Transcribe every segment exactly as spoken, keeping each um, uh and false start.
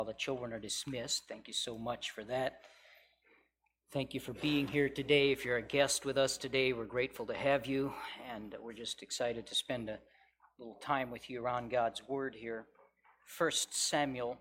The children are dismissed. Thank you so much for that. Thank you for being here today. If you're a guest with us today, we're grateful to have you, and we're just excited to spend a little time with you around God's Word here. First Samuel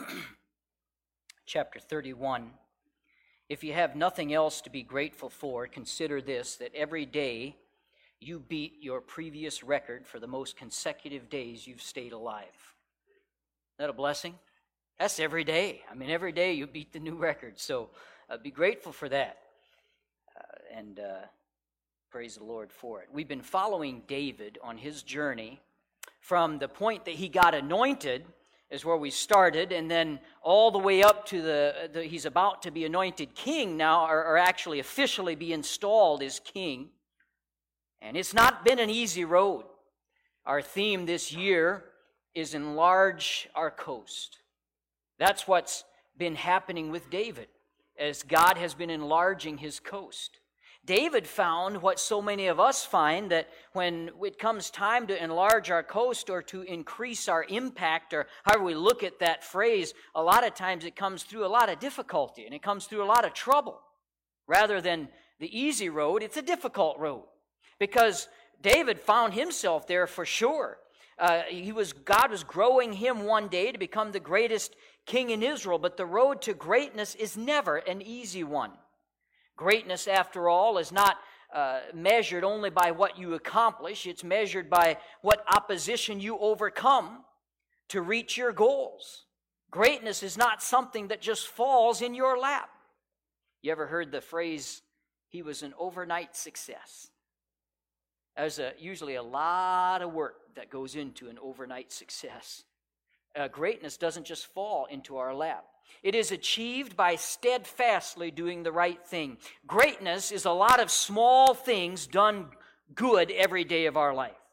chapter thirty-one. If you have nothing else to be grateful for, consider this, that every day you beat your previous record for the most consecutive days you've stayed alive. Isn't that a blessing? That's every day. I mean, every day you beat the new record. So uh, be grateful for that. Uh, and uh, praise the Lord for it. We've been following David on his journey from the point that he got anointed, is where we started, and then all the way up to the, the he's about to be anointed king now, or, or actually officially be installed as king. And it's not been an easy road. Our theme this year is enlarge our coast. That's what's been happening with David, as God has been enlarging his coast. David found what so many of us find, that when it comes time to enlarge our coast or to increase our impact, or however we look at that phrase, a lot of times it comes through a lot of difficulty and it comes through a lot of trouble. Rather than the easy road, it's a difficult road. Because David found himself there for sure. Uh, he was God was growing him one day to become the greatest king in Israel, but the road to greatness is never an easy one. Greatness, after all, is not uh, measured only by what you accomplish. It's measured by what opposition you overcome to reach your goals. Greatness is not something that just falls in your lap. You ever heard the phrase, he was an overnight success? There's a, usually a lot of work that goes into an overnight success. Uh, greatness doesn't just fall into our lap. It is achieved by steadfastly doing the right thing. Greatness is a lot of small things done good every day of our life.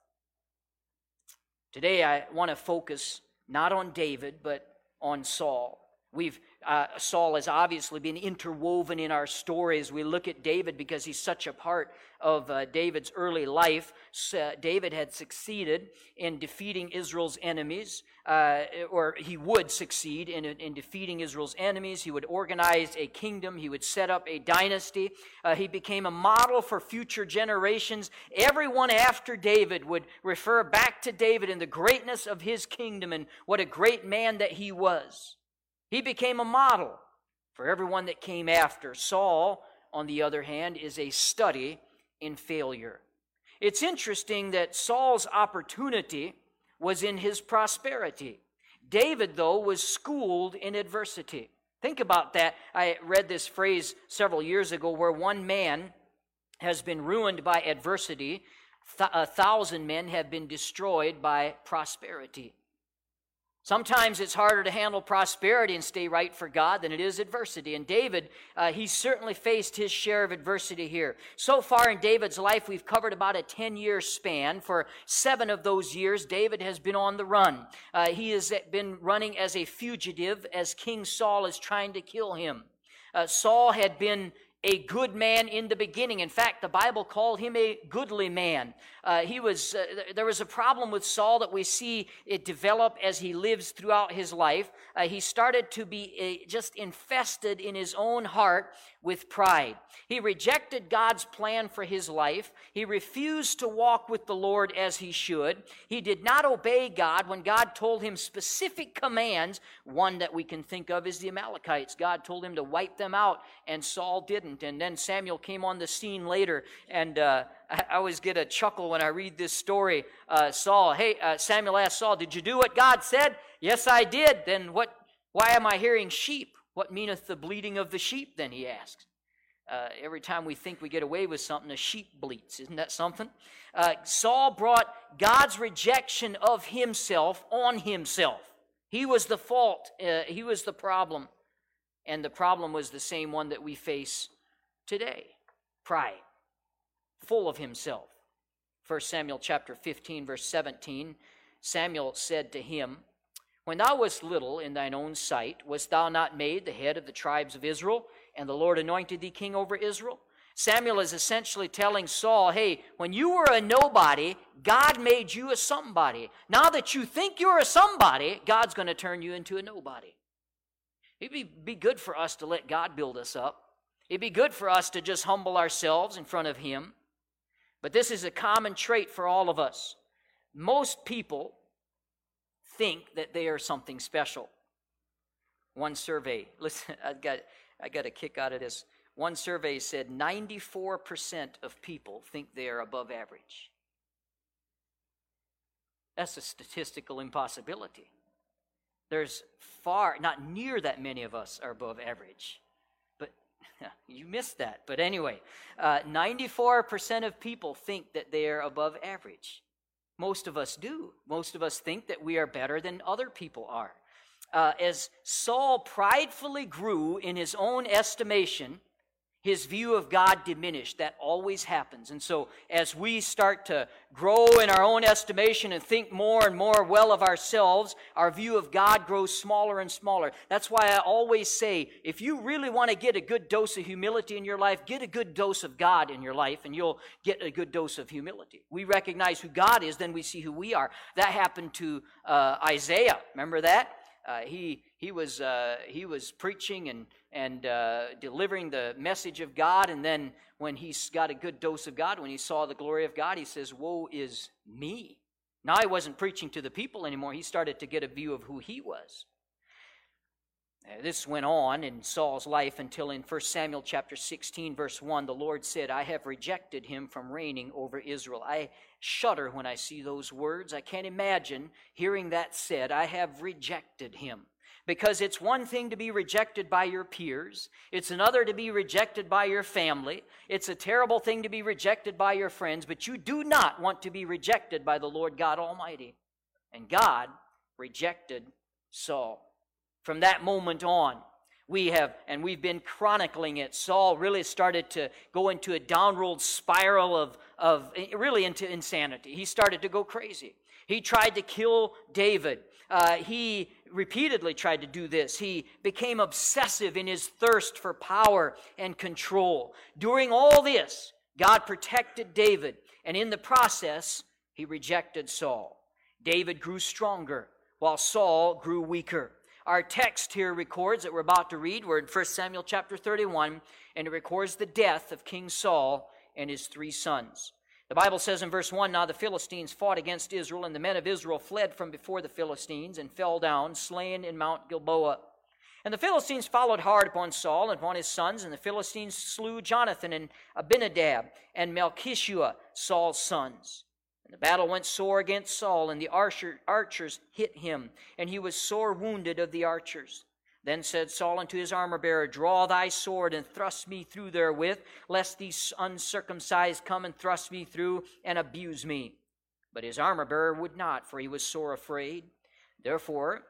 Today I want to focus not on David, but on Saul. We've uh, Saul has obviously been interwoven in our story as we look at David, because he's such a part of uh, David's early life. Uh, David had succeeded in defeating Israel's enemies, uh, or he would succeed in, in defeating Israel's enemies. He would organize a kingdom. He would set up a dynasty. Uh, he became a model for future generations. Everyone after David would refer back to David and the greatness of his kingdom and what a great man that he was. He became a model for everyone that came after. Saul, on the other hand, is a study in failure. It's interesting that Saul's opportunity was in his prosperity. David, though, was schooled in adversity. Think about that. I read this phrase several years ago, where one man has been ruined by adversity, th- a thousand men have been destroyed by prosperity. Sometimes it's harder to handle prosperity and stay right for God than it is adversity. And David, uh, he certainly faced his share of adversity here. So far in David's life, we've covered about a ten-year span. For seven of those years, David has been on the run. Uh, he has been running as a fugitive as King Saul is trying to kill him. Uh, Saul had been a good man in the beginning. In fact, the Bible called him a goodly man. Uh, he was. Uh, there was a problem with Saul that we see it develop as he lives throughout his life. Uh, he started to be a, just infested in his own heart with pride. He rejected God's plan for his life. He refused to walk with the Lord as he should. He did not obey God when God told him specific commands. One that we can think of is the Amalekites. God told him to wipe them out, and Saul didn't. And then Samuel came on the scene later, and uh, I always get a chuckle when I read this story. Uh, Saul, hey, uh, Samuel asked Saul, "Did you do what God said?" "Yes, I did." "Then what? Why am I hearing sheep? What meaneth the bleating of the sheep?" Then he asks. Uh, every time we think we get away with something, a sheep bleats. Isn't that something? Uh, Saul brought God's rejection of himself on himself. He was the fault. Uh, he was the problem. And the problem was the same one that we face today. Pride. Full of himself. First Samuel chapter fifteen, verse seventeen, Samuel said to him, "When thou wast little in thine own sight, wast thou not made the head of the tribes of Israel, and the Lord anointed thee king over Israel?" Samuel is essentially telling Saul, hey, when you were a nobody, God made you a somebody. Now that you think you're a somebody, God's going to turn you into a nobody. It'd be, be good for us to let God build us up. It'd be good for us to just humble ourselves in front of Him. But this is a common trait for all of us. Most people think that they are something special. One survey, listen, I got, I got a kick out of this. One survey said ninety-four percent of people think they are above average. That's a statistical impossibility. There's far, not near that many of us are above average. But you missed that. But anyway, uh, ninety-four percent of people think that they are above average. Most of us do. Most of us think that we are better than other people are. Uh, as Saul pridefully grew in his own estimation, his view of God diminished. That always happens. And so as we start to grow in our own estimation and think more and more well of ourselves, our view of God grows smaller and smaller. That's why I always say, if you really want to get a good dose of humility in your life, get a good dose of God in your life, and you'll get a good dose of humility. We recognize who God is, then we see who we are. That happened to uh, Isaiah. Remember that? Uh, he he was uh, he was preaching and and uh, delivering the message of God, and then when he got a good dose of God, when he saw the glory of God, he says, "Woe is me." Now he wasn't preaching to the people anymore. He started to get a view of who he was. Uh, this went on in Saul's life until in First Samuel chapter sixteen, verse one, the Lord said, "I have rejected him from reigning over Israel." I shudder when I see those words. I can't imagine hearing that said, "I have rejected him." Because it's one thing to be rejected by your peers. It's another to be rejected by your family. It's a terrible thing to be rejected by your friends, but you do not want to be rejected by the Lord God Almighty. And God rejected Saul. From that moment on, we have, and we've been chronicling it, Saul really started to go into a downward spiral of, of really into insanity. He started to go crazy. He tried to kill David. Uh, he repeatedly tried to do this. He became obsessive in his thirst for power and control. During all this, God protected David, and in the process, he rejected Saul. David grew stronger, while Saul grew weaker. Our text here records that we're about to read. We're in First Samuel chapter thirty-one, and it records the death of King Saul and his three sons. The Bible says in verse one, "Now the Philistines fought against Israel, and the men of Israel fled from before the Philistines and fell down, slain in Mount Gilboa. And the Philistines followed hard upon Saul and upon his sons, and the Philistines slew Jonathan and Abinadab and Melchishua, Saul's sons. And the battle went sore against Saul, and the archer, archers hit him, and he was sore wounded of the archers. Then said Saul unto his armor-bearer, Draw thy sword, and thrust me through therewith, lest these uncircumcised come and thrust me through, and abuse me. But his armor-bearer would not, for he was sore afraid. Therefore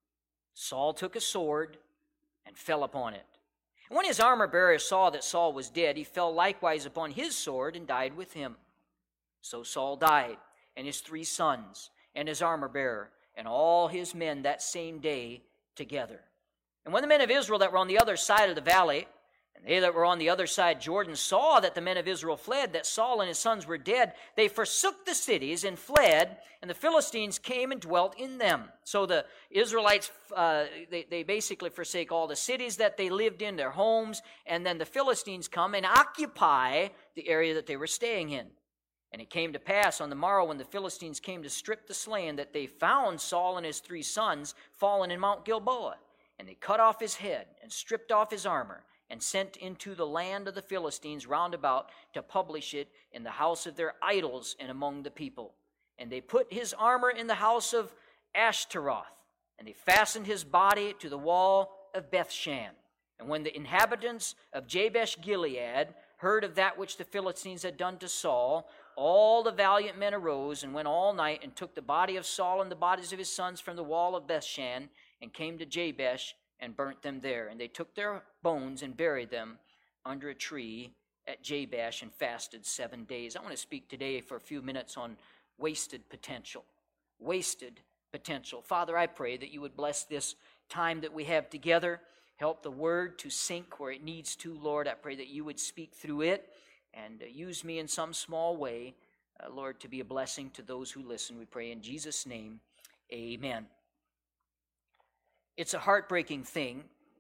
Saul took a sword and fell upon it. And when his armor-bearer saw that Saul was dead, he fell likewise upon his sword and died with him. So Saul died, and his three sons, and his armor-bearer, and all his men that same day together. And when the men of Israel that were on the other side of the valley, and they that were on the other side Jordan, saw that the men of Israel fled, that Saul and his sons were dead, they forsook the cities and fled, and the Philistines came and dwelt in them. So the Israelites, uh, they, they basically forsake all the cities that they lived in, their homes, and then the Philistines come and occupy the area that they were staying in. And it came to pass on the morrow when the Philistines came to strip the slain, that they found Saul and his three sons fallen in Mount Gilboa. And they cut off his head and stripped off his armor and sent into the land of the Philistines round about to publish it in the house of their idols and among the people. And they put his armor in the house of Ashtaroth, and they fastened his body to the wall of Bethshan. And when the inhabitants of Jabesh Gilead heard of that which the Philistines had done to Saul, all the valiant men arose and went all night and took the body of Saul and the bodies of his sons from the wall of Bethshan, and came to Jabesh and burnt them there. And they took their bones and buried them under a tree at Jabesh and fasted seven days. I want to speak today for a few minutes on wasted potential. Wasted potential. Father, I pray that you would bless this time that we have together. Help the word to sink where it needs to, Lord. I pray that you would speak through it and uh, use me in some small way, uh, Lord, to be a blessing to those who listen. We pray in Jesus' name, amen. It's a heartbreaking thing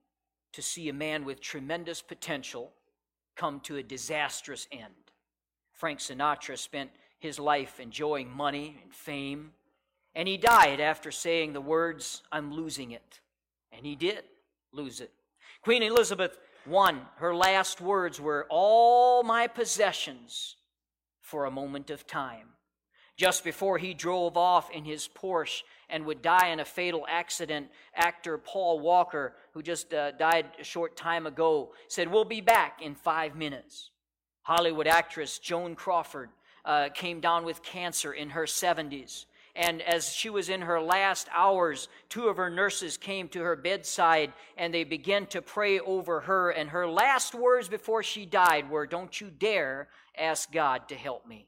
to see a man with tremendous potential come to a disastrous end. Frank Sinatra spent his life enjoying money and fame, and he died after saying the words, "I'm losing it." And he did lose it. Queen Elizabeth the First, her last words were, "All my possessions for a moment of time." Just before he drove off in his Porsche and would die in a fatal accident, actor Paul Walker, who just uh, died a short time ago, said, "We'll be back in five minutes." Hollywood actress Joan Crawford uh, came down with cancer in her seventies. And as she was in her last hours, two of her nurses came to her bedside and they began to pray over her. And her last words before she died were, "Don't you dare ask God to help me."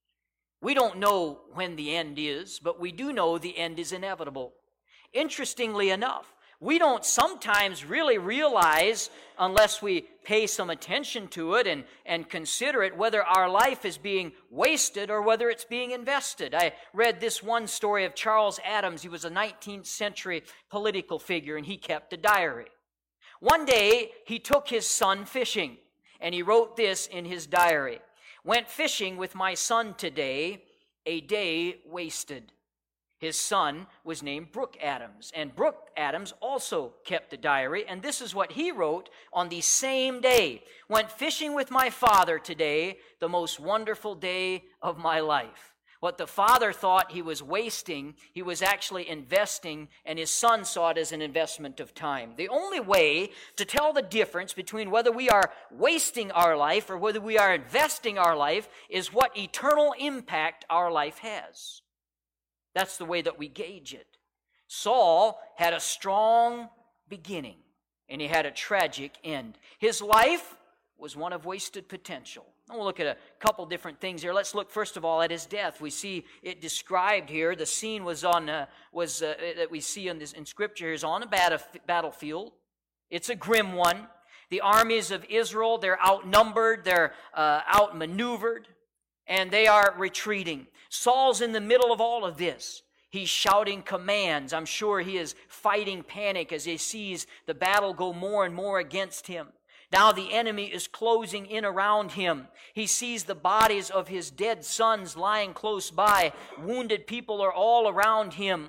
We don't know when the end is, but we do know the end is inevitable. Interestingly enough, we don't sometimes really realize, unless we pay some attention to it and, and consider it, whether our life is being wasted or whether it's being invested. I read this one story of Charles Adams. He was a nineteenth century political figure, and he kept a diary. One day, he took his son fishing, and he wrote this in his diary: "Went fishing with my son today, a day wasted." His son was named Brooke Adams, and Brooke Adams also kept a diary, and this is what he wrote on the same day: "Went fishing with my father today, the most wonderful day of my life." What the father thought he was wasting, he was actually investing, and his son saw it as an investment of time. The only way to tell the difference between whether we are wasting our life or whether we are investing our life is what eternal impact our life has. That's the way that we gauge it. Saul had a strong beginning, and he had a tragic end. His life was one of wasted potential. We'll look at a couple different things here. Let's look first of all at his death. We see it described here. The scene was on uh, was uh, that we see in this in Scripture is on a battlefield. It's a grim one. The armies of Israel, they're outnumbered, they're uh, outmaneuvered, and they are retreating. Saul's in the middle of all of this. He's shouting commands. I'm sure he is fighting panic as he sees the battle go more and more against him. Now the enemy is closing in around him. He sees the bodies of his dead sons lying close by. Wounded people are all around him.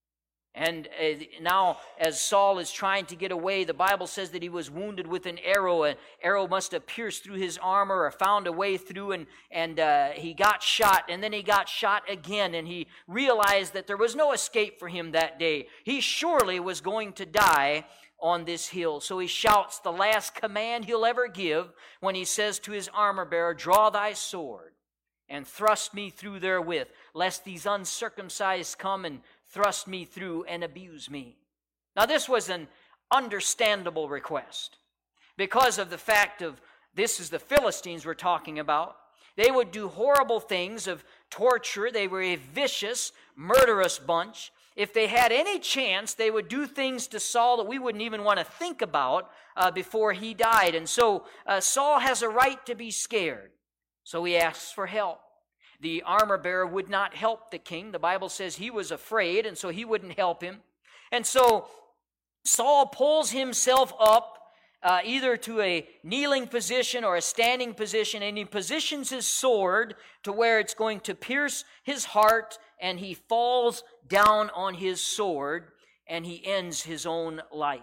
And uh, now, as Saul is trying to get away, the Bible says that he was wounded with an arrow. An arrow must have pierced through his armor or found a way through, and, and uh, he got shot, and then he got shot again, and he realized that there was no escape for him that day. He surely was going to die on this hill. So he shouts the last command he'll ever give when he says to his armor bearer, "Draw thy sword and thrust me through therewith, lest these uncircumcised come and thrust me through and abuse me." Now this was an understandable request because of the fact of this is the Philistines we're talking about. They would do horrible things of torture. They were a vicious, murderous bunch. If they had any chance, they would do things to Saul that we wouldn't even want to think about uh, before he died. And so uh, Saul has a right to be scared. So he asks for help. The armor bearer would not help the king. The Bible says he was afraid, and so he wouldn't help him. And so Saul pulls himself up uh, either to a kneeling position or a standing position, and he positions his sword to where it's going to pierce his heart, and he falls down on his sword, and he ends his own life.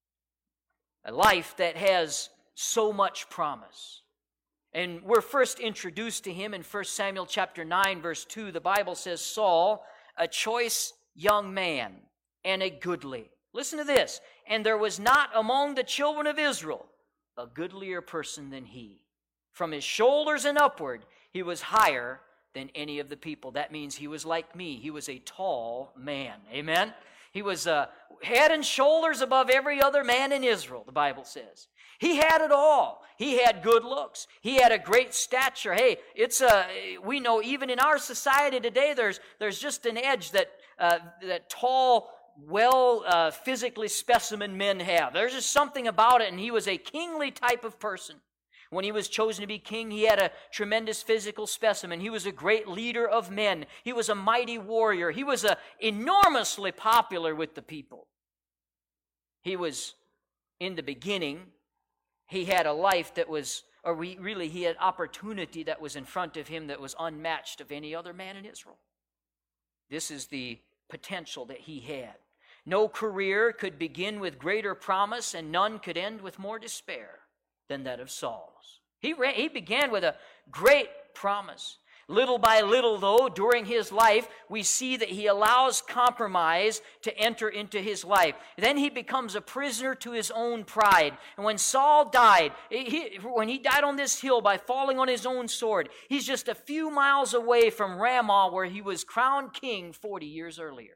A life that has so much promise. And we're first introduced to him in First Samuel chapter nine, verse two. The Bible says, "Saul, a choice young man, and a goodly." Listen to this. "And there was not among the children of Israel a goodlier person than he. From his shoulders and upward, he was higher than any of the people." That means he was like me. He was a tall man. Amen? He was uh, head and shoulders above every other man in Israel, the Bible says. He had it all. He had good looks. He had a great stature. Hey, it's a, we know even in our society today, there's there's just an edge that uh, that tall, well uh, physically specimen men have. There's just something about it, and he was a kingly type of person. When he was chosen to be king, he had a tremendous physical specimen. He was a great leader of men. He was a mighty warrior. He was a enormously popular with the people. He was in the beginning, he had a life that was, or we, really he had opportunity that was in front of him that was unmatched of any other man in Israel. This is the potential that he had. No career could begin with greater promise, and none could end with more despair than that of Saul's. He, ran, he began with a great promise. Little by little, though, during his life, we see that he allows compromise to enter into his life. Then he becomes a prisoner to his own pride. And when Saul died, he, when he died on this hill by falling on his own sword, he's just a few miles away from Ramah, where he was crowned king forty years earlier.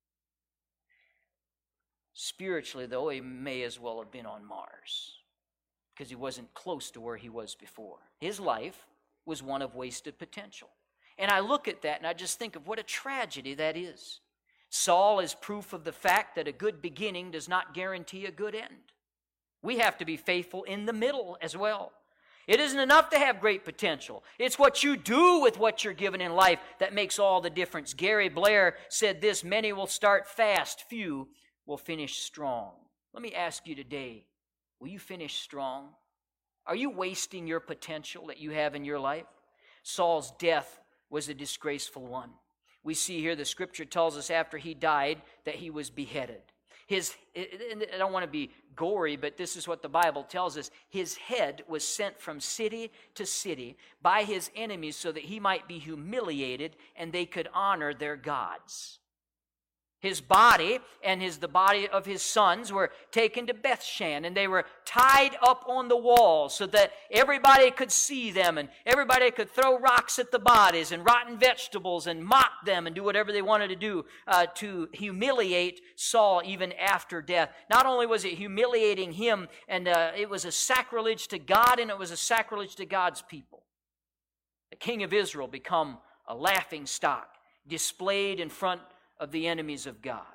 Spiritually, though, he may as well have been on Mars, because he wasn't close to where he was before. His life was one of wasted potential. And I look at that and I just think of what a tragedy that is. Saul is proof of the fact that a good beginning does not guarantee a good end. We have to be faithful in the middle as well. It isn't enough to have great potential. It's what you do with what you're given in life that makes all the difference. Gary Blair said this: many will start fast, few will finish strong. Let me ask you today, will you finish strong? Are you wasting your potential that you have in your life? Saul's death was a disgraceful one. We see here the scripture tells us after he died that he was beheaded. His, I don't want to be gory, but this is what the Bible tells us. His head was sent from city to city by his enemies so that he might be humiliated and they could honor their gods. His body and his, the body of his sons were taken to Bethshan, and they were tied up on the wall so that everybody could see them, and everybody could throw rocks at the bodies and rotten vegetables and mock them and do whatever they wanted to do uh, to humiliate Saul even after death. Not only was it humiliating him, and uh, it was a sacrilege to God, and it was a sacrilege to God's people. The king of Israel become a laughing stock, displayed in front of the enemies of God.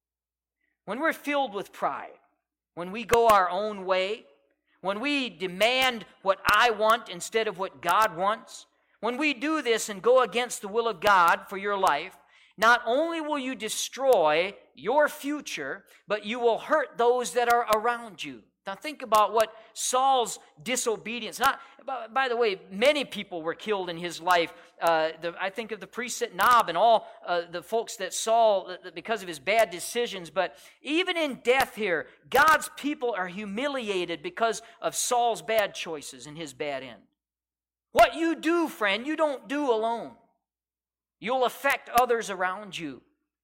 When we're filled with pride, when we go our own way, when we demand what I want instead of what God wants, when we do this and go against the will of God for your life, not only will you destroy your future, but you will hurt those that are around you. Now think about what Saul's disobedience, not, by the way, many people were killed in his life. Uh, the, I think of the priest at Nob and all uh, the folks that Saul, because of his bad decisions. But even in death here, God's people are humiliated because of Saul's bad choices and his bad end. What you do, friend, you don't do alone. You'll affect others around you.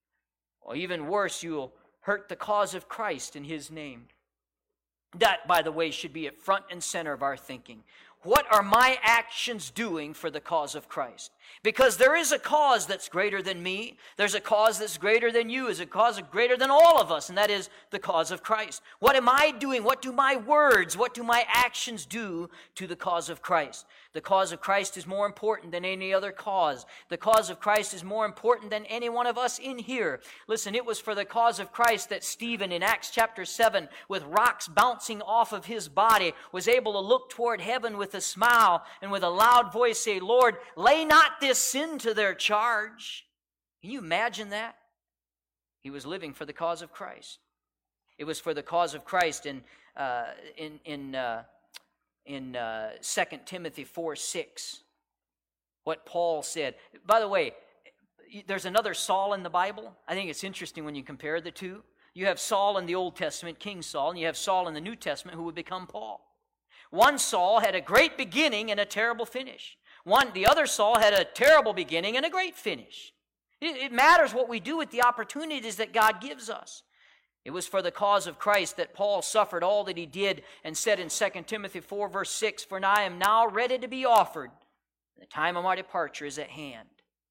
Or even worse, you'll hurt the cause of Christ in his name. That, by the way, should be at front and center of our thinking. What are my actions doing for the cause of Christ? Because there is a cause that's greater than me. There's a cause that's greater than you. There's a cause greater than all of us, and that is the cause of Christ. What am I doing? What do my words, what do my actions do to the cause of Christ? The cause of Christ is more important than any other cause. The cause of Christ is more important than any one of us in here. Listen, it was for the cause of Christ that Stephen in Acts chapter seven, with rocks bouncing off of his body, was able to look toward heaven with a smile and with a loud voice say, Lord, lay not this sin to their charge. Can you imagine that? He was living for the cause of Christ. It was for the cause of Christ in uh, in in uh, in uh, Second Timothy four six. What Paul said. By the way, there's another Saul in the Bible. I think it's interesting when you compare the two. You have Saul in the Old Testament, King Saul, and you have Saul in the New Testament, who would become Paul. One Saul had a great beginning and a terrible finish. One, the other Saul had a terrible beginning and a great finish. It, it matters what we do with the opportunities that God gives us. It was for the cause of Christ that Paul suffered all that he did and said in Second Timothy four verse six, For I am now ready to be offered. The time of my departure is at hand.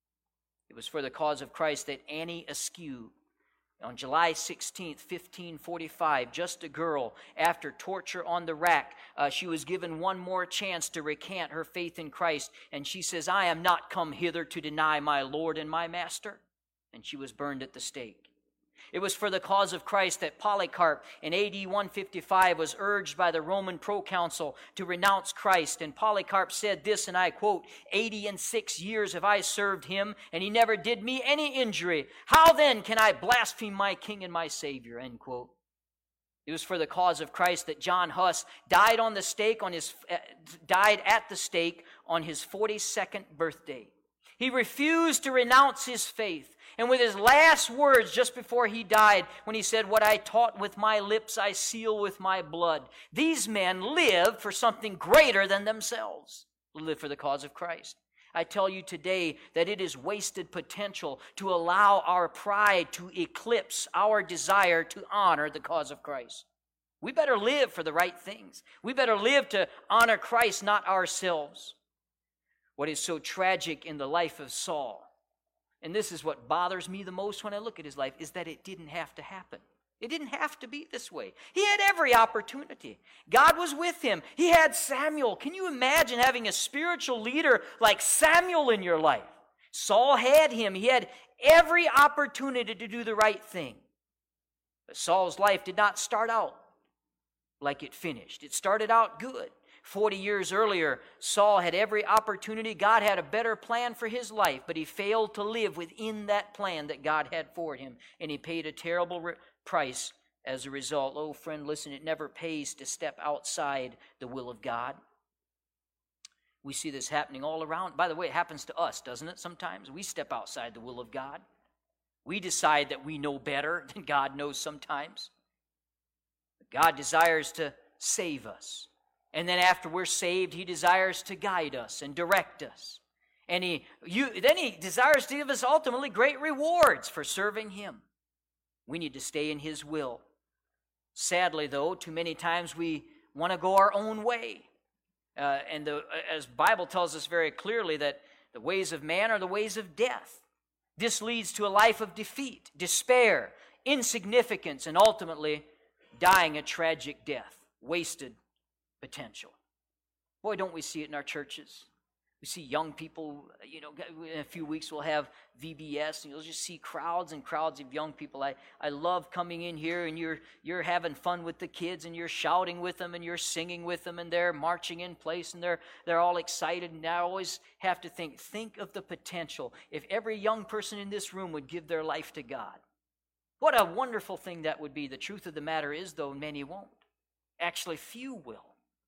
It was for the cause of Christ that Annie Askew, on July sixteenth, fifteen forty-five, just a girl, after torture on the rack, uh, she was given one more chance to recant her faith in Christ. And she says, I am not come hither to deny my Lord and my Master. And she was burned at the stake. It was for the cause of Christ that Polycarp in A D one fifty-five was urged by the Roman proconsul to renounce Christ. And Polycarp said this, and I quote, eighty and six years have I served him, and he never did me any injury. How then can I blaspheme my King and my Savior? End quote. It was for the cause of Christ that John Huss died on the stake on his uh, died at the stake on his forty-second birthday. He refused to renounce his faith. And with his last words just before he died, when he said, "What I taught with my lips, I seal with my blood." These men lived for something greater than themselves. Live for the cause of Christ. I tell you today that it is wasted potential to allow our pride to eclipse our desire to honor the cause of Christ. We better live for the right things. We better live to honor Christ, not ourselves. What is so tragic in the life of Saul, and this is what bothers me the most when I look at his life, is that it didn't have to happen. It didn't have to be this way. He had every opportunity. God was with him. He had Samuel. Can you imagine having a spiritual leader like Samuel in your life? Saul had him. He had every opportunity to do the right thing. But Saul's life did not start out like it finished. It started out good. Forty years earlier, Saul had every opportunity. God had a better plan for his life, but he failed to live within that plan that God had for him, and he paid a terrible re- price as a result. Oh, friend, listen, it never pays to step outside the will of God. We see this happening all around. By the way, it happens to us, doesn't it? Sometimes we step outside the will of God. We decide that we know better than God knows sometimes. But God desires to save us. And then after we're saved, he desires to guide us and direct us. And he, you, then he desires to give us ultimately great rewards for serving him. We need to stay in his will. Sadly, though, too many times we want to go our own way. Uh, and the, as Bible tells us very clearly that the ways of man are the ways of death. This leads to a life of defeat, despair, insignificance, and ultimately dying a tragic death, wasted potential. Boy, don't we see it in our churches. We see young people, you know, in a few weeks we'll have V B S, and you'll just see crowds and crowds of young people. I, I love coming in here, and you're you're having fun with the kids, and you're shouting with them, and you're singing with them, and they're marching in place, and they're they're all excited. And I always have to think, think of the potential. If every young person in this room would give their life to God, what a wonderful thing that would be. The truth of the matter is, though, many won't. Actually, few will.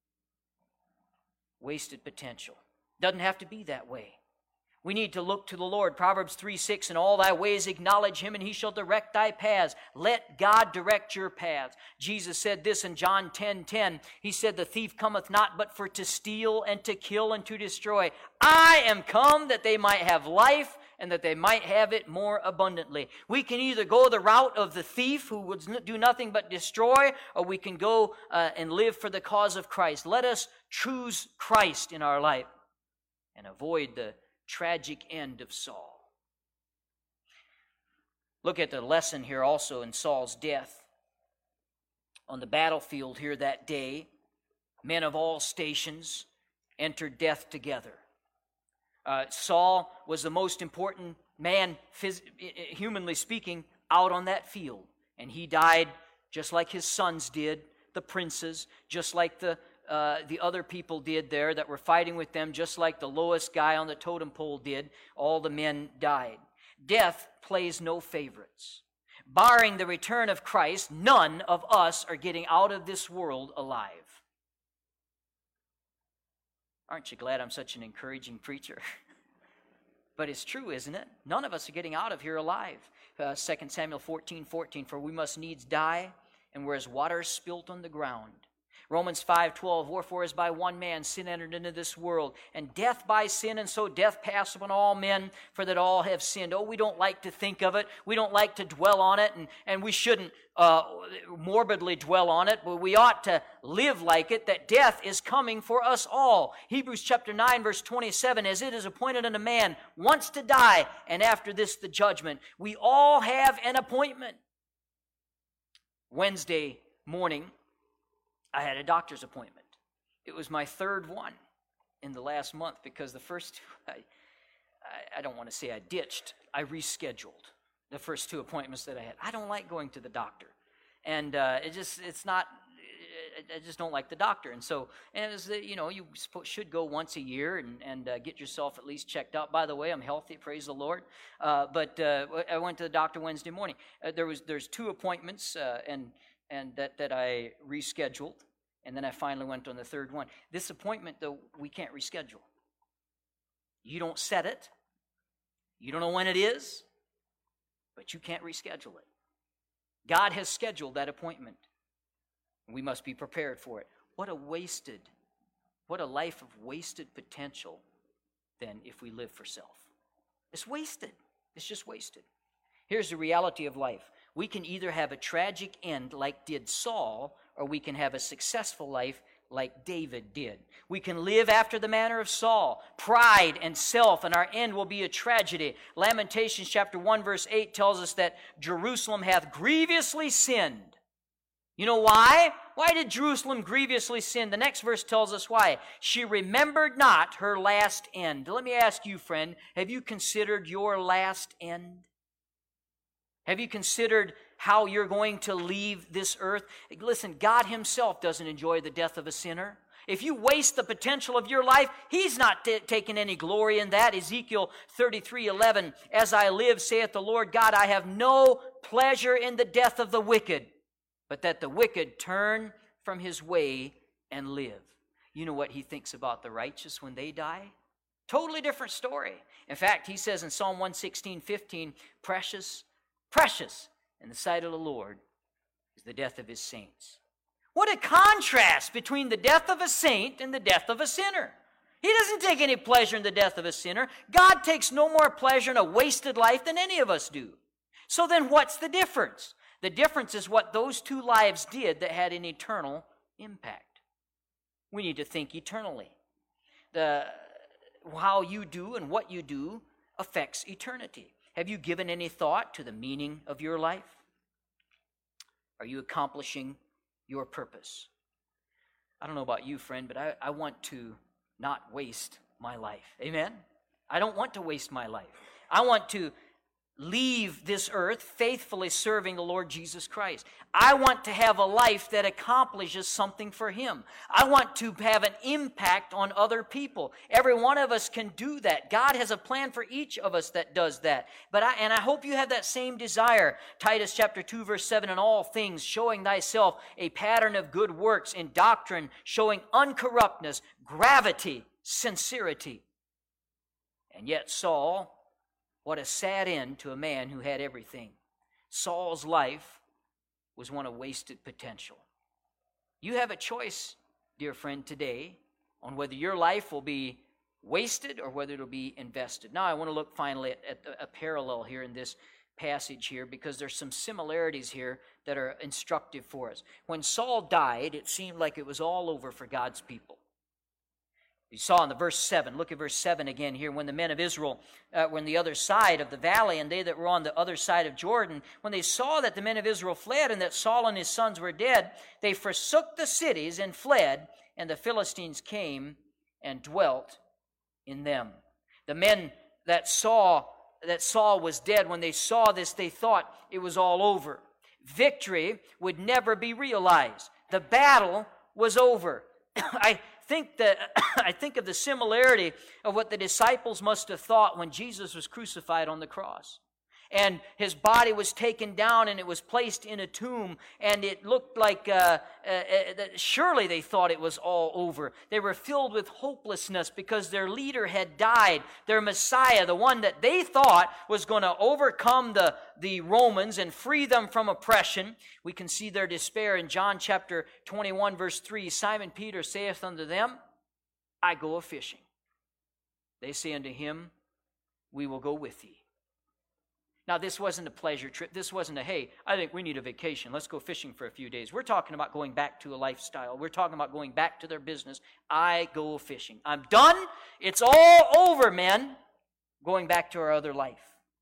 Wasted potential. Doesn't have to be that way. We need to look to the Lord. Proverbs three six, "In all thy ways acknowledge him, and he shall direct thy paths." Let God direct your paths. Jesus said this in John ten ten. He said, "The thief cometh not but for to steal and to kill and to destroy. I am come that they might have life, and that they might have it more abundantly." We can either go the route of the thief who would do nothing but destroy, or we can go uh, and live for the cause of Christ. Let us choose Christ in our life and avoid the tragic end of Saul. Look at the lesson here also in Saul's death. On the battlefield here that day, men of all stations entered death together. Uh, Saul was the most important man, phys- humanly speaking, out on that field. And he died just like his sons did, the princes, just like the uh, the other people did there that were fighting with them, just like the lowest guy on the totem pole did. All the men died. Death plays no favorites. Barring the return of Christ, none of us are getting out of this world alive. Aren't you glad I'm such an encouraging preacher? But it's true, isn't it? None of us are getting out of here alive. Uh, Second Samuel fourteen fourteen, "For we must needs die, and we're as water spilt on the ground." Romans five twelve, "Wherefore as by one man sin entered into this world, and death by sin, and so death passed upon all men, for that all have sinned." Oh, we don't like to think of it. We don't like to dwell on it, and, and we shouldn't uh, morbidly dwell on it, but we ought to live like it, that death is coming for us all. Hebrews chapter nine, verse twenty-seven, "As it is appointed unto man once to die, and after this the judgment." We all have an appointment. Wednesday morning, I had a doctor's appointment. It was my third one in the last month, because the first two, I, I, I don't want to say I ditched, I rescheduled the first two appointments that I had. I don't like going to the doctor. And uh, it just, it's not, I just don't like the doctor. And so, and it was, you know, you should go once a year and, and uh, get yourself at least checked out. By the way, I'm healthy, praise the Lord. Uh, but uh, I went to the doctor Wednesday morning. Uh, there was, there's two appointments, uh, and and that, that I rescheduled, and then I finally went on the third one. This appointment, though, we can't reschedule. You don't set it. You don't know when it is, but you can't reschedule it. God has scheduled that appointment. We must be prepared for it. What a wasted, what a life of wasted potential, then, if we live for self. It's wasted. It's just wasted. Here's the reality of life. We can either have a tragic end like did Saul, or we can have a successful life like David did. We can live after the manner of Saul, pride and self, and our end will be a tragedy. Lamentations chapter one verse eight tells us that Jerusalem hath grievously sinned. You know why? Why did Jerusalem grievously sin? The next verse tells us why. She remembered not her last end. Let me ask you, friend, have you considered your last end? Have you considered how you're going to leave this earth? Listen, God himself doesn't enjoy the death of a sinner. If you waste the potential of your life, he's not t- taking any glory in that. Ezekiel thirty-three eleven, as I live, saith the Lord God, I have no pleasure in the death of the wicked, but that the wicked turn from his way and live. You know what he thinks about the righteous when they die? Totally different story. In fact, he says in Psalm one sixteen fifteen, precious, precious in the sight of the Lord is the death of his saints. What a contrast between the death of a saint and the death of a sinner. He doesn't take any pleasure in the death of a sinner. God takes no more pleasure in a wasted life than any of us do. So then what's the difference? The difference is what those two lives did that had an eternal impact. We need to think eternally. The, how you do and what you do affects eternity. Have you given any thought to the meaning of your life? Are you accomplishing your purpose? I don't know about you, friend, but I, I want to not waste my life. Amen? I don't want to waste my life. I want to leave this earth faithfully serving the Lord Jesus Christ. I want to have a life that accomplishes something for him. I want to have an impact on other people. Every one of us can do that. God has a plan for each of us that does that. But I, and I hope you have that same desire. Titus chapter two verse seven, in all things showing thyself a pattern of good works, in doctrine showing uncorruptness, gravity, sincerity. And yet Saul, what a sad end to a man who had everything. Saul's life was one of wasted potential. You have a choice, dear friend, today on whether your life will be wasted or whether it will be invested. Now I want to look finally at, at a parallel here in this passage here, because there's some similarities here that are instructive for us. When Saul died, it seemed like it was all over for God's people. You saw in the verse seven, look at verse seven again here, when the men of Israel uh, were on the other side of the valley, and they that were on the other side of Jordan, when they saw that the men of Israel fled, and that Saul and his sons were dead, they forsook the cities and fled, and the Philistines came and dwelt in them. The men that saw that Saul was dead, when they saw this, they thought it was all over. Victory would never be realized. The battle was over. I think that I think of the similarity of what the disciples must have thought when Jesus was crucified on the cross. And his body was taken down and it was placed in a tomb, and it looked like uh, uh, uh, surely they thought it was all over. They were filled with hopelessness because their leader had died, their Messiah, the one that they thought was going to overcome the, the Romans and free them from oppression. We can see their despair in John chapter twenty-one verse three. Simon Peter saith unto them, I go a-fishing. They say unto him, we will go with thee. Now, this wasn't a pleasure trip. This wasn't a, hey, I think we need a vacation. Let's go fishing for a few days. We're talking about going back to a lifestyle. We're talking about going back to their business. I go fishing. I'm done. It's all over, men. Going back to our other life.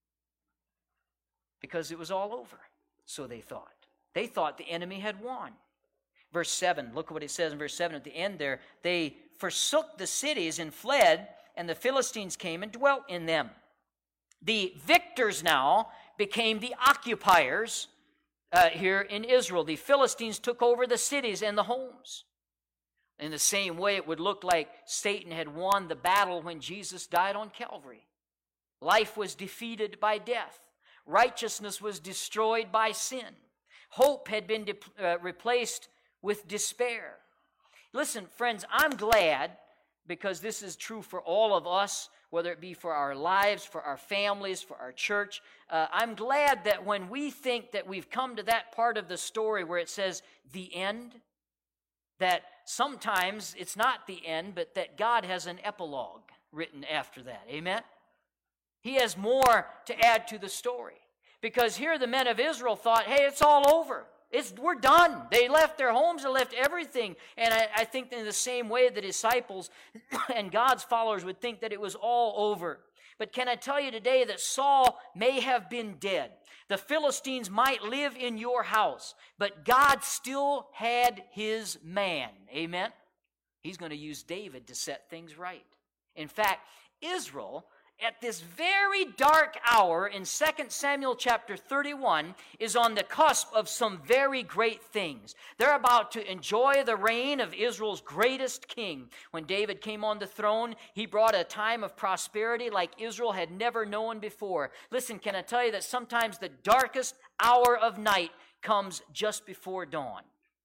Because it was all over, so they thought. They thought the enemy had won. Verse seven, look at what it says in verse seven at the end there. They forsook the cities and fled, and the Philistines came and dwelt in them. The victors now became the occupiers uh, here in Israel. The Philistines took over the cities and the homes. In the same way, it would look like Satan had won the battle when Jesus died on Calvary. Life was defeated by death. Righteousness was destroyed by sin. Hope had been de- uh, replaced with despair. Listen, friends, I'm glad, because this is true for all of us, whether it be for our lives, for our families, for our church. Uh, I'm glad that when we think that we've come to that part of the story where it says the end, that sometimes it's not the end, but that God has an epilogue written after that. Amen? He has more to add to the story. Because here the men of Israel thought, hey, it's all over. It's, we're done. They left their homes, they left everything. And I, I think in the same way the disciples and God's followers would think that it was all over. But can I tell you today that Saul may have been dead. The Philistines might live in your house, but God still had his man. Amen? He's going to use David to set things right. In fact, Israel, at this very dark hour in Second Samuel chapter thirty-one, is on the cusp of some very great things. They're about to enjoy the reign of Israel's greatest king. When David came on the throne, he brought a time of prosperity like Israel had never known before. Listen, can I tell you that sometimes the darkest hour of night comes just before dawn?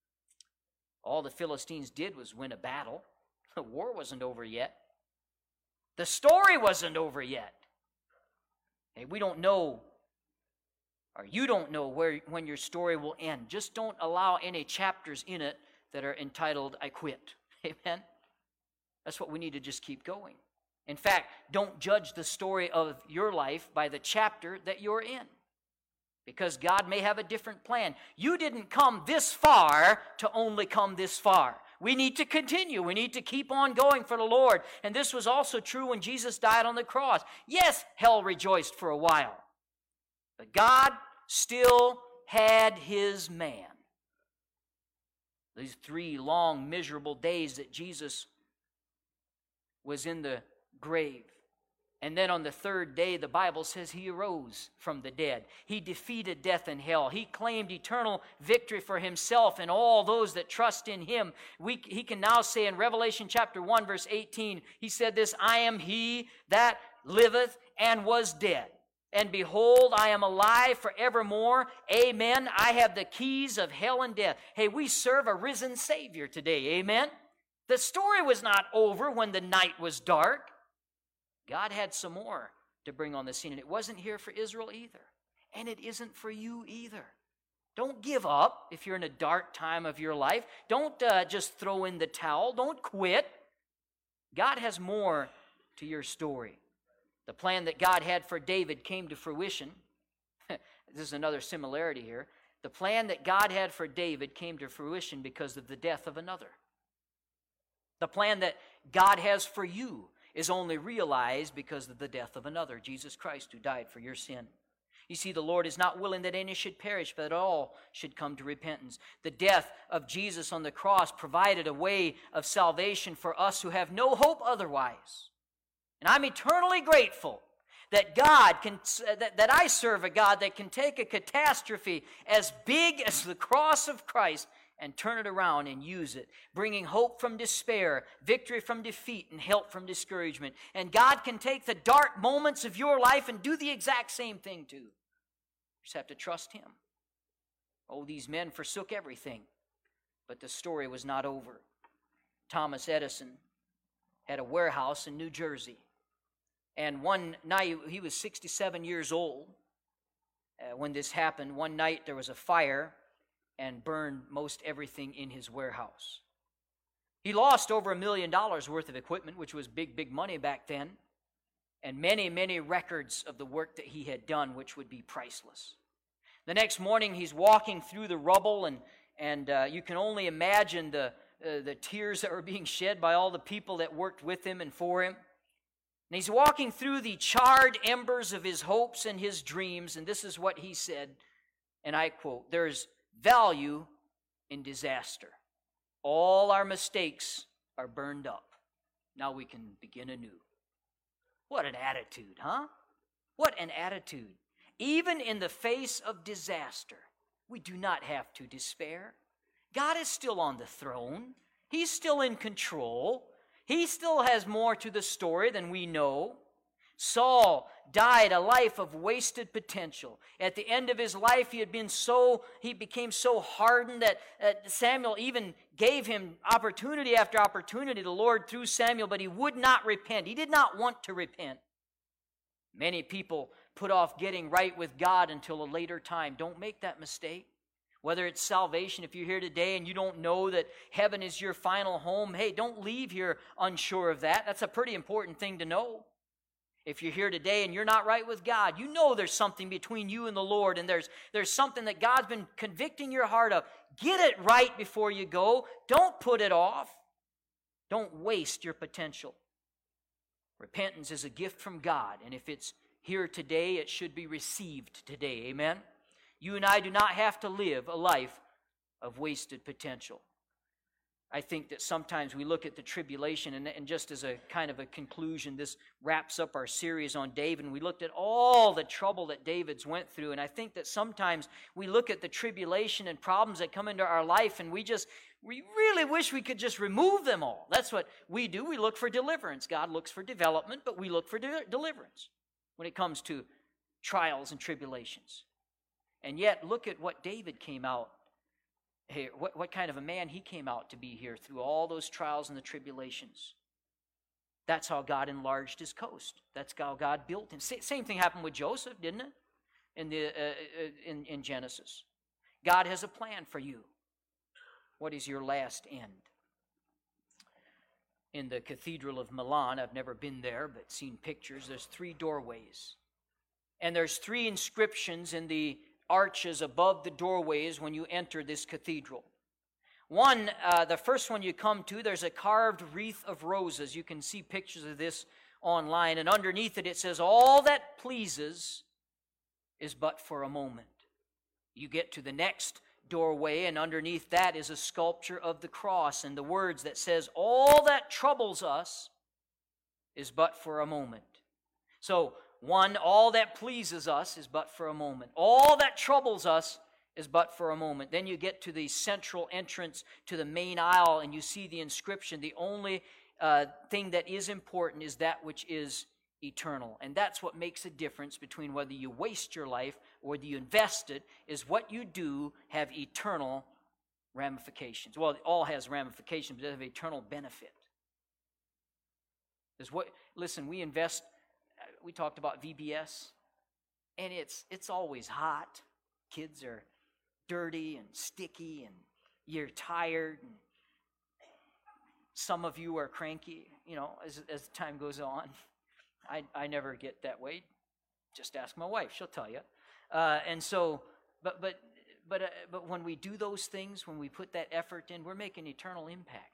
All the Philistines did was win a battle. The war wasn't over yet. The story wasn't over yet. Hey, we don't know, or you don't know where when your story will end. Just don't allow any chapters in it that are entitled, I quit. Amen? That's what we need to just keep going. In fact, don't judge the story of your life by the chapter that you're in, because God may have a different plan. You didn't come this far to only come this far. We need to continue. We need to keep on going for the Lord. And this was also true when Jesus died on the cross. Yes, hell rejoiced for a while, but God still had his man. These three long, miserable days that Jesus was in the grave. And then on the third day, the Bible says he arose from the dead. He defeated death and hell. He claimed eternal victory for himself and all those that trust in him. We, he can now say in Revelation chapter one, verse eighteen, he said this, I am he that liveth and was dead. And behold, I am alive forevermore. Amen. I have the keys of hell and death. Hey, we serve a risen Savior today. Amen. The story was not over when the night was dark. God had some more to bring on the scene, and it wasn't here for Israel either, and it isn't for you either. Don't give up if you're in a dark time of your life. Don't uh, just throw in the towel. Don't quit. God has more to your story. The plan that God had for David came to fruition. This is another similarity here. The plan that God had for David came to fruition because of the death of another. The plan that God has for you is only realized because of the death of another, Jesus Christ, who died for your sin. You see, the Lord is not willing that any should perish, but that all should come to repentance. The death of Jesus on the cross provided a way of salvation for us who have no hope otherwise. And I'm eternally grateful that God can, that, that I serve a God that can take a catastrophe as big as the cross of Christ and turn it around and use it, bringing hope from despair, victory from defeat, and help from discouragement. And God can take the dark moments of your life and do the exact same thing too. You just have to trust him. Oh, these men forsook everything, but the story was not over. Thomas Edison had a warehouse in New Jersey, and one night, he was sixty-seven years old uh, when this happened. One night there was a fire and burned most everything in his warehouse. He lost over a million dollars worth of equipment, which was big, big money back then, and many, many records of the work that he had done, which would be priceless. The next morning, he's walking through the rubble, and, and uh, you can only imagine the, uh, the tears that were being shed by all the people that worked with him and for him. And he's walking through the charred embers of his hopes and his dreams, and this is what he said, and I quote, "There's value in disaster. All our mistakes are burned up. Now we can begin anew." What an attitude, huh? What an attitude. Even in the face of disaster, we do not have to despair. God is still on the throne. He's still in control. He still has more to the story than we know. Saul died a life of wasted potential. At the end of his life, he had been so, he became so hardened that uh, Samuel even gave him opportunity after opportunity, the Lord through Samuel, but he would not repent. He did not want to repent. Many people put off getting right with God until a later time. Don't make that mistake. Whether it's salvation, if you're here today and you don't know that heaven is your final home, hey, don't leave here unsure of that. That's a pretty important thing to know. If you're here today and you're not right with God, you know there's something between you and the Lord, and there's, there's something that God's been convicting your heart of. Get it right before you go. Don't put it off. Don't waste your potential. Repentance is a gift from God, and if it's here today, it should be received today. Amen? You and I do not have to live a life of wasted potential. I think that sometimes we look at the tribulation, and, and just as a kind of a conclusion, this wraps up our series on David, and we looked at all the trouble that David's went through, and I think that sometimes we look at the tribulation and problems that come into our life, and we just, we really wish we could just remove them all. That's what we do. We look for deliverance. God looks for development, but we look for de- deliverance when it comes to trials and tribulations. And yet, look at what David came out Hey, what, what kind of a man he came out to be here through all those trials and the tribulations. That's how God enlarged his coast. That's how God built him. Same thing happened with Joseph, didn't it? In, the, uh, in, in Genesis. God has a plan for you. What is your last end? In the Cathedral of Milan, I've never been there, but seen pictures, there's three doorways. And there's three inscriptions in the arches above the doorways when you enter this cathedral. One, uh, the first one you come to, there's a carved wreath of roses. You can see pictures of this online. And underneath it, it says, all that pleases is but for a moment. You get to the next doorway, and underneath that is a sculpture of the cross and the words that says, all that troubles us is but for a moment. So, one, all that pleases us is but for a moment. All that troubles us is but for a moment. Then you get to the central entrance to the main aisle, and you see the inscription. The only uh, thing that is important is that which is eternal. And that's what makes a difference between whether you waste your life or whether you invest it, is what you do have eternal ramifications. Well, it all has ramifications, but it has eternal benefit. There's what, listen, we invest... We talked about V B S, and it's it's always hot. Kids are dirty and sticky, and you're tired. And some of you are cranky, you know, as as time goes on. I I never get that way. Just ask my wife; she'll tell you. Uh, and so, but but but uh, but when we do those things, when we put that effort in, we're making eternal impact.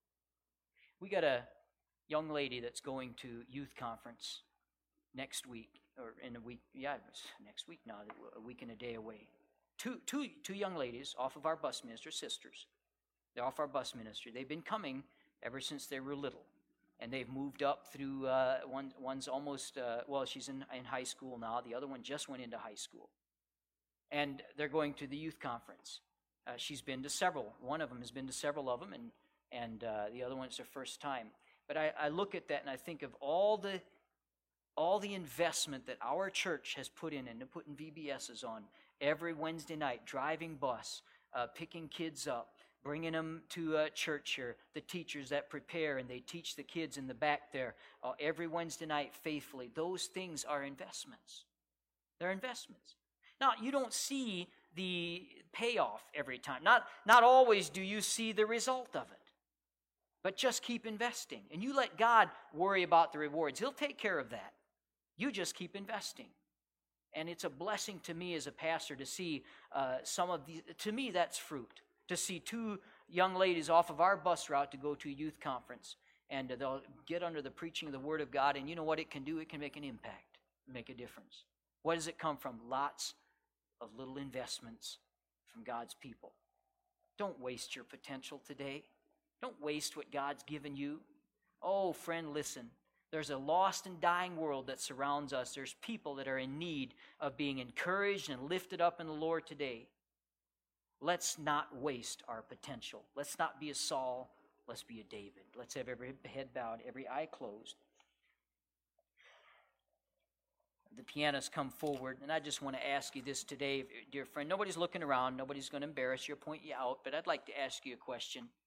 We got a young lady that's going to youth conference next week, or in a week, yeah, it's next week now, a week and a day away. Two, two, two young ladies off of our bus ministry, sisters. They're off our bus ministry. They've been coming ever since they were little. And they've moved up through, uh, one, one's almost, uh, well, she's in, in high school now. The other one just went into high school. And they're going to the youth conference. Uh, she's been to several. One of them has been to several of them, and, and uh, the other one's her first time. But I, I look at that and I think of all the all the investment that our church has put in, and putting V B S's on every Wednesday night, driving bus, uh, picking kids up, bringing them to uh, church here, the teachers that prepare, and they teach the kids in the back there uh, every Wednesday night faithfully. Those things are investments. They're investments. Now, you don't see the payoff every time. Not, not always do you see the result of it. But just keep investing. And you let God worry about the rewards. He'll take care of that. You just keep investing. And it's a blessing to me as a pastor to see uh, some of these. To me, that's fruit. To see two young ladies off of our bus route to go to a youth conference. And they'll get under the preaching of the Word of God. And you know what it can do? It can make an impact, make a difference. What does it come from? Lots of little investments from God's people. Don't waste your potential today. Don't waste what God's given you. Oh, friend, listen. There's a lost and dying world that surrounds us. There's people that are in need of being encouraged and lifted up in the Lord today. Let's not waste our potential. Let's not be a Saul. Let's be a David. Let's have every head bowed, every eye closed. the pianists come forward, and I just want to ask you this today, dear friend. Nobody's looking around. Nobody's going to embarrass you or point you out, but I'd like to ask you a question.